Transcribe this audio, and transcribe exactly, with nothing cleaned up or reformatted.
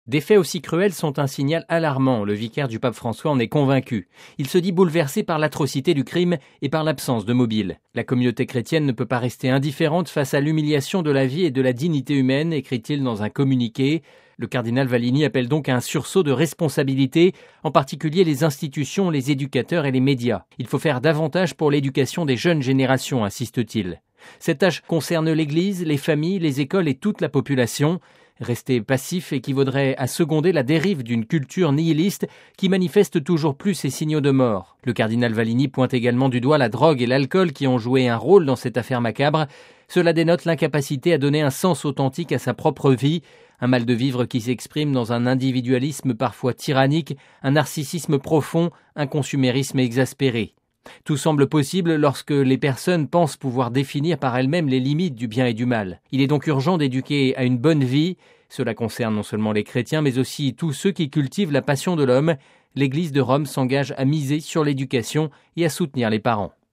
Des faits aussi cruels sont un signal alarmant, le vicaire du pape François en est convaincu. Il se dit bouleversé par l'atrocité du crime et par l'absence de mobiles. La communauté chrétienne ne peut pas rester indifférente face à l'humiliation de la vie et de la dignité humaine, écrit-il dans un communiqué. Le cardinal Vallini appelle donc à un sursaut de responsabilité, en particulier les institutions, les éducateurs et les médias. Il faut faire davantage pour l'éducation des jeunes générations, insiste-t-il. Cette tâche concerne l'Église, les familles, les écoles et toute la population. Rester passif équivaudrait à seconder la dérive d'une culture nihiliste qui manifeste toujours plus ses signaux de mort. Le cardinal Vallini pointe également du doigt la drogue et l'alcool qui ont joué un rôle dans cette affaire macabre. Cela dénote l'incapacité à donner un sens authentique à sa propre vie, un mal de vivre qui s'exprime dans un individualisme parfois tyrannique, un narcissisme profond, un consumérisme exaspéré. Tout semble possible lorsque les personnes pensent pouvoir définir par elles-mêmes les limites du bien et du mal. Il est donc urgent d'éduquer à une bonne vie. Cela concerne non seulement les chrétiens, mais aussi tous ceux qui cultivent la passion de l'homme. L'Église de Rome s'engage à miser sur l'éducation et à soutenir les parents.